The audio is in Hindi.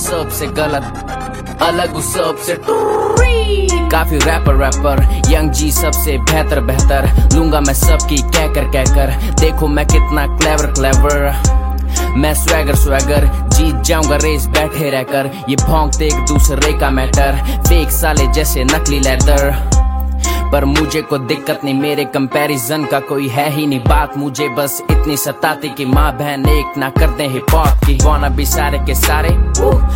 सबसे गलत, अलग हूँ सबसे। काफी रैपर यंग जी सबसे बेहतर लूंगा मैं सबकी कहकर देखो मैं कितना क्लेवर मैं स्वैगर जीत जाऊंगा रेस बैठे रहकर। ये भौंकते एक दूसरे का मैटर, फेक साले जैसे नकली लेदर, पर मुझे कोई दिक्कत नहीं, मेरे कंपैरिजन का कोई है ही नहीं। बात मुझे बस इतनी सताती कि माँ बहन एक ना कर दे हिप हॉप की। वाना भी सारे के सारे